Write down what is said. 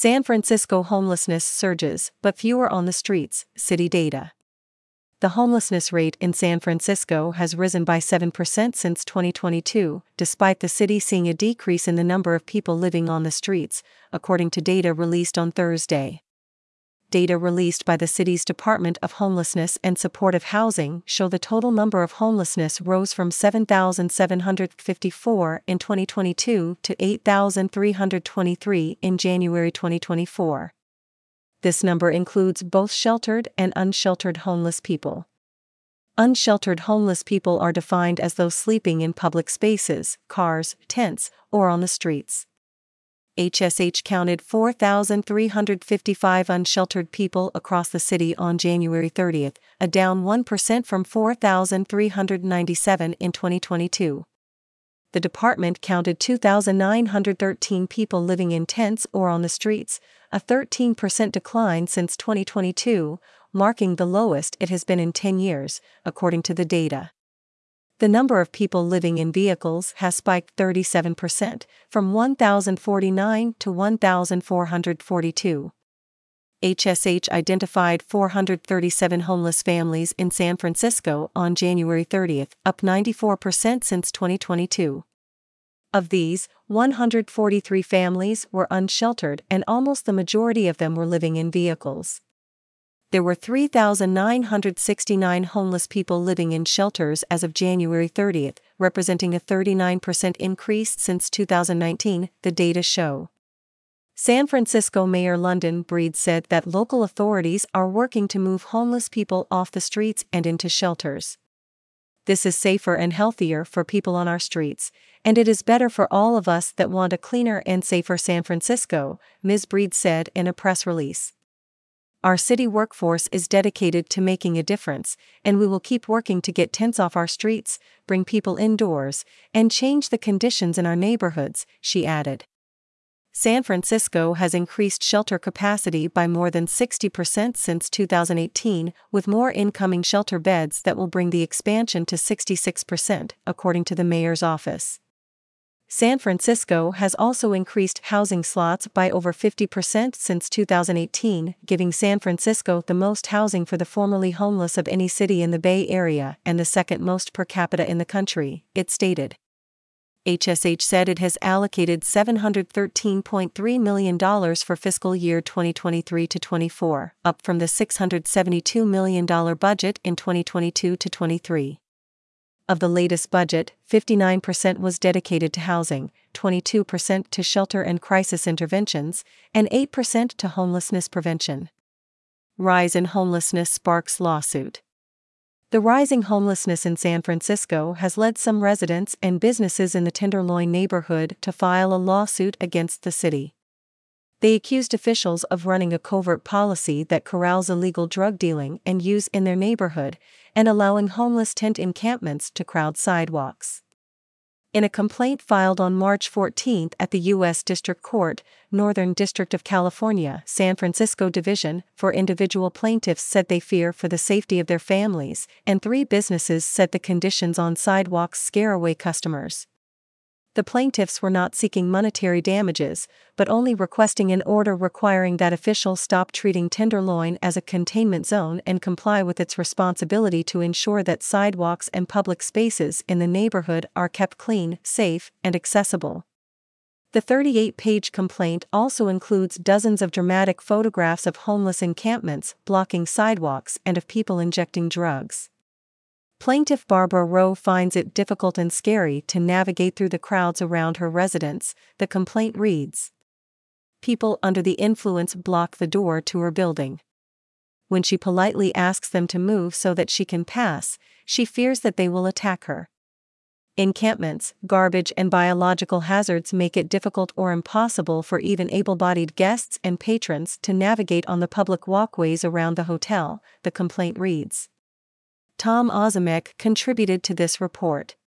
San Francisco homelessness surges, but fewer on the streets, city data. The homelessness rate in San Francisco has risen by 7% since 2022, despite the city seeing a decrease in the number of people living on the streets, according to data released on Thursday. Data released by the city's Department of Homelessness and Supportive Housing show the total number of homelessness rose from 7,754 in 2022 to 8,323 in January 2024. This number includes both sheltered and unsheltered homeless people. Unsheltered homeless people are defined as those sleeping in public spaces, cars, tents, or on the streets. HSH counted 4,355 unsheltered people across the city on January 30, a down 1% from 4,397 in 2022. The department counted 2,913 people living in tents or on the streets, a 13% decline since 2022, marking the lowest it has been in 10 years, according to the data. The number of people living in vehicles has spiked 37%, from 1,049 to 1,442. HSH identified 437 homeless families in San Francisco on January 30, up 94% since 2022. Of these, 143 families were unsheltered and almost the majority of them were living in vehicles. There were 3,969 homeless people living in shelters as of January 30, representing a 39% increase since 2019, the data show. San Francisco Mayor London Breed said that local authorities are working to move homeless people off the streets and into shelters. This is safer and healthier for people on our streets, and it is better for all of us that want a cleaner and safer San Francisco, Ms. Breed said in a press release. Our city workforce is dedicated to making a difference, and we will keep working to get tents off our streets, bring people indoors, and change the conditions in our neighborhoods, she added. San Francisco has increased shelter capacity by more than 60% since 2018, with more incoming shelter beds that will bring the expansion to 66%, according to the mayor's office. San Francisco has also increased housing slots by over 50% since 2018, giving San Francisco the most housing for the formerly homeless of any city in the Bay Area and the second most per capita in the country, it stated. HSH said it has allocated $713.3 million for fiscal year 2023-24, up from the $672 million budget in 2022-23. Of the latest budget, 59% was dedicated to housing, 22% to shelter and crisis interventions, and 8% to homelessness prevention. Rise in homelessness sparks lawsuit. The rising homelessness in San Francisco has led some residents and businesses in the Tenderloin neighborhood to file a lawsuit against the city. They accused officials of running a covert policy that corrals illegal drug dealing and use in their neighborhood, and allowing homeless tent encampments to crowd sidewalks. In a complaint filed on March 14 at the U.S. District Court, Northern District of California, San Francisco Division for individual plaintiffs said they fear for the safety of their families, and 3 businesses said the conditions on sidewalks scare away customers. The plaintiffs were not seeking monetary damages, but only requesting an order requiring that officials stop treating Tenderloin as a containment zone and comply with its responsibility to ensure that sidewalks and public spaces in the neighborhood are kept clean, safe, and accessible. The 38-page complaint also includes dozens of dramatic photographs of homeless encampments blocking sidewalks and of people injecting drugs. Plaintiff Barbara Rowe finds it difficult and scary to navigate through the crowds around her residence, the complaint reads. People under the influence block the door to her building. When she politely asks them to move so that she can pass, she fears that they will attack her. Encampments, garbage, and biological hazards make it difficult or impossible for even able-bodied guests and patrons to navigate on the public walkways around the hotel, the complaint reads. Tom Ozimek contributed to this report.